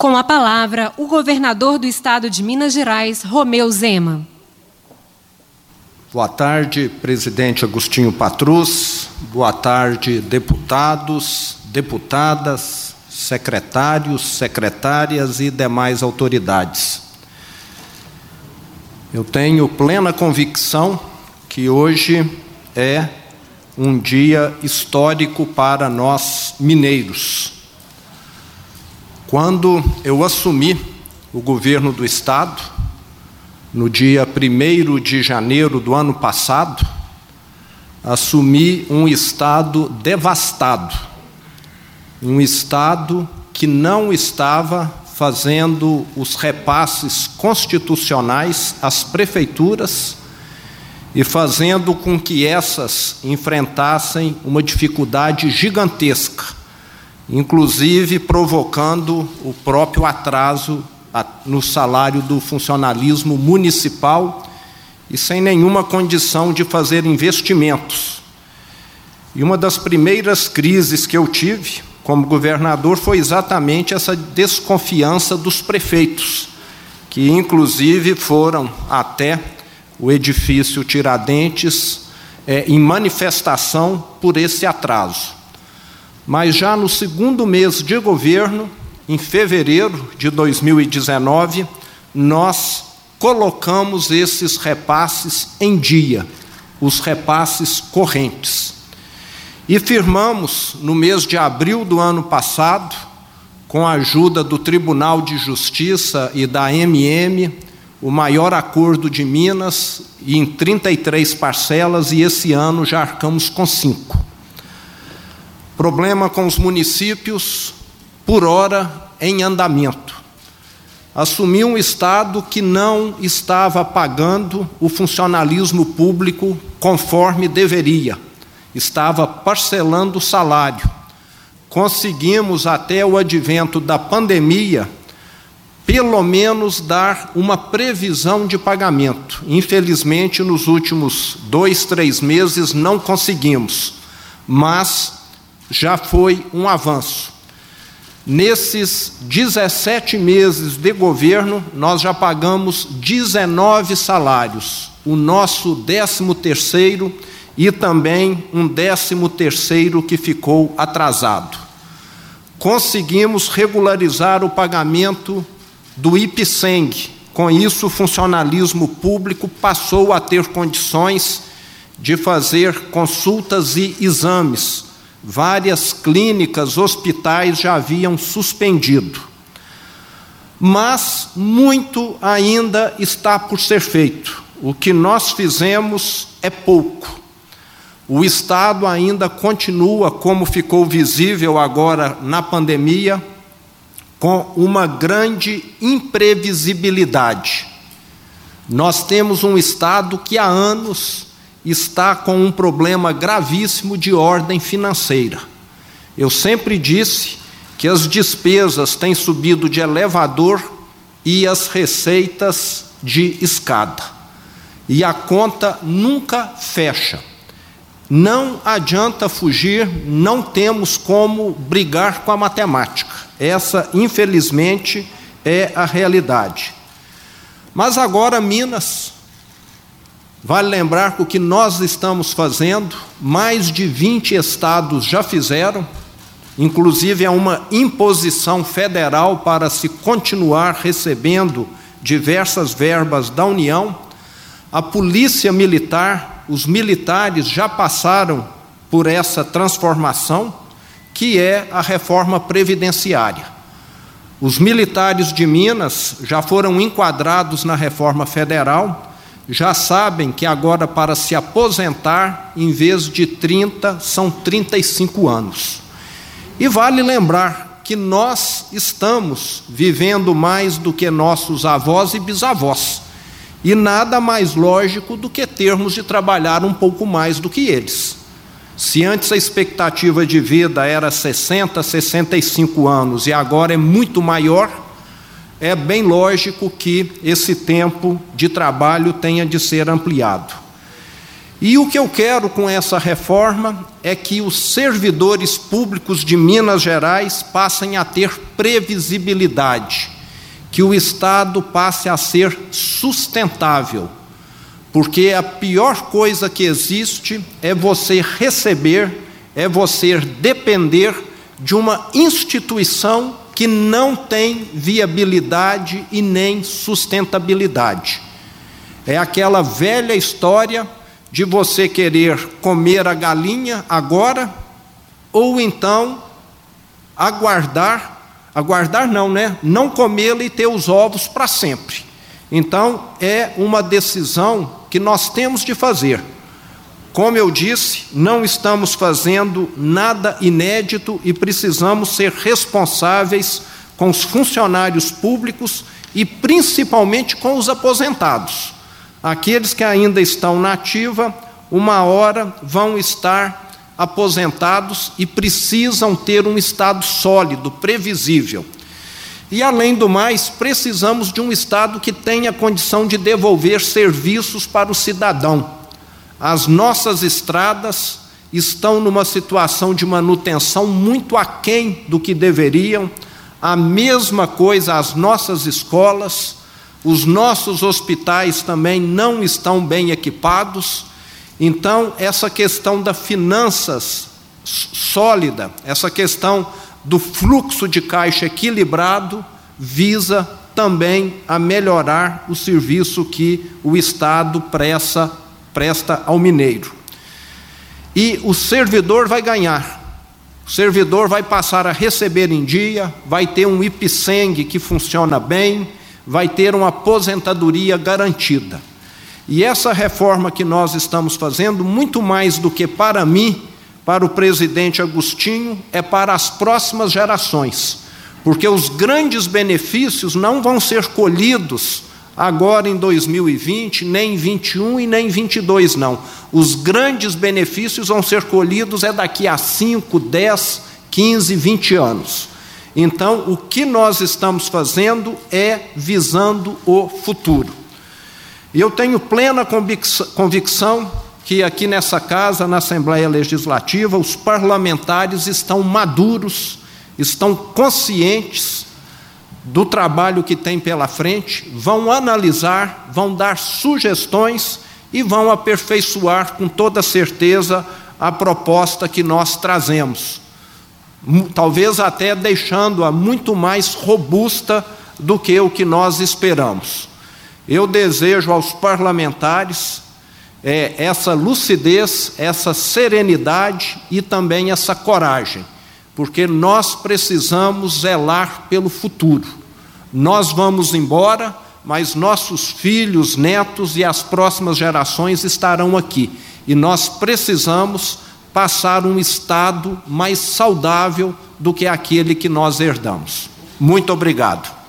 Com a palavra, o governador do Estado de Minas Gerais, Romeu Zema. Boa tarde, presidente Agostinho Patrus. Boa tarde, deputados, deputadas, secretários, secretárias e demais autoridades. Eu tenho plena convicção que hoje é um dia histórico para nós mineiros. Quando eu assumi o governo do Estado, no dia 1º de janeiro do ano passado, assumi um Estado devastado, um Estado que não estava fazendo os repasses constitucionais às prefeituras e fazendo com que essas enfrentassem uma dificuldade gigantesca, inclusive provocando o próprio atraso no salário do funcionalismo municipal e sem nenhuma condição de fazer investimentos. E uma das primeiras crises que eu tive como governador foi exatamente essa desconfiança dos prefeitos, que inclusive foram até o edifício Tiradentes em manifestação por esse atraso. Mas já no segundo mês de governo, em fevereiro de 2019, nós colocamos esses repasses em dia, os repasses correntes. E firmamos, no mês de abril do ano passado, com a ajuda do Tribunal de Justiça e da o maior acordo de Minas, e em 33 parcelas, e esse ano já arcamos com 5. Problema com os municípios, por hora em andamento. Assumi um Estado que não estava pagando o funcionalismo público conforme deveria, estava parcelando o salário. Conseguimos, até o advento da pandemia, pelo menos dar uma previsão de pagamento. Infelizmente, nos últimos 2, 3 meses não conseguimos, mas já foi um avanço. Nesses 17 meses de governo, nós já pagamos 19 salários, o nosso 13º e também um 13º que ficou atrasado. Conseguimos regularizar o pagamento do IPSENG. Com isso, o funcionalismo público passou a ter condições de fazer consultas e exames. Várias clínicas, hospitais já haviam suspendido. Mas muito ainda está por ser feito. O que nós fizemos é pouco. O Estado ainda continua, como ficou visível agora na pandemia, com uma grande imprevisibilidade. Nós temos um Estado que há anos está com um problema gravíssimo de ordem financeira. Eu sempre disse que as despesas têm subido de elevador e as receitas de escada. E a conta nunca fecha. Não adianta fugir, não temos como brigar com a matemática. Essa, infelizmente, é a realidade. Mas agora, Minas, vale lembrar que o que nós estamos fazendo, mais de 20 estados já fizeram, inclusive é uma imposição federal para se continuar recebendo diversas verbas da União. A Polícia Militar, os militares já passaram por essa transformação, que é a reforma previdenciária. Os militares de Minas já foram enquadrados na reforma federal, já sabem que agora, para se aposentar, em vez de 30, são 35 anos. E vale lembrar que nós estamos vivendo mais do que nossos avós e bisavós. E nada mais lógico do que termos de trabalhar um pouco mais do que eles. Se antes a expectativa de vida era 60, 65 anos e agora é muito maior, é bem lógico que esse tempo de trabalho tenha de ser ampliado. E o que eu quero com essa reforma é que os servidores públicos de Minas Gerais passem a ter previsibilidade, que o Estado passe a ser sustentável, porque a pior coisa que existe é você receber, é você depender de uma instituição que não tem viabilidade e nem sustentabilidade. É aquela velha história de você querer comer a galinha agora, ou então não comê-la e ter os ovos para sempre. Então, é uma decisão que nós temos de fazer. Como eu disse, não estamos fazendo nada inédito e precisamos ser responsáveis com os funcionários públicos e principalmente com os aposentados. Aqueles que ainda estão na ativa, uma hora vão estar aposentados e precisam ter um Estado sólido, previsível. E, além do mais, precisamos de um Estado que tenha condição de devolver serviços para o cidadão. As nossas estradas estão numa situação de manutenção muito aquém do que deveriam, a mesma coisa as nossas escolas, os nossos hospitais também não estão bem equipados. Então, essa questão da finanças sólida, essa questão do fluxo de caixa equilibrado, visa também a melhorar o serviço que o Estado presta ao mineiro. E o servidor vai ganhar. O servidor vai passar a receber em dia, vai ter um IPSENG que funciona bem, vai ter uma aposentadoria garantida. E essa reforma que nós estamos fazendo, muito mais do que para mim, para o presidente Agostinho, é para as próximas gerações, porque os grandes benefícios não vão ser colhidos agora em 2020, nem em 21 e nem em 22, não. Os grandes benefícios vão ser colhidos daqui a 5, 10, 15, 20 anos. Então, o que nós estamos fazendo é visando o futuro. E eu tenho plena convicção que aqui nessa casa, na Assembleia Legislativa, os parlamentares estão maduros, estão conscientes do trabalho que tem pela frente, vão analisar, vão dar sugestões e vão aperfeiçoar com toda certeza a proposta que nós trazemos, talvez até deixando-a muito mais robusta do que o que nós esperamos. Eu desejo aos parlamentares essa lucidez, essa serenidade e também essa coragem, porque nós precisamos zelar pelo futuro. Nós vamos embora, mas nossos filhos, netos e as próximas gerações estarão aqui. E nós precisamos passar um Estado mais saudável do que aquele que nós herdamos. Muito obrigado.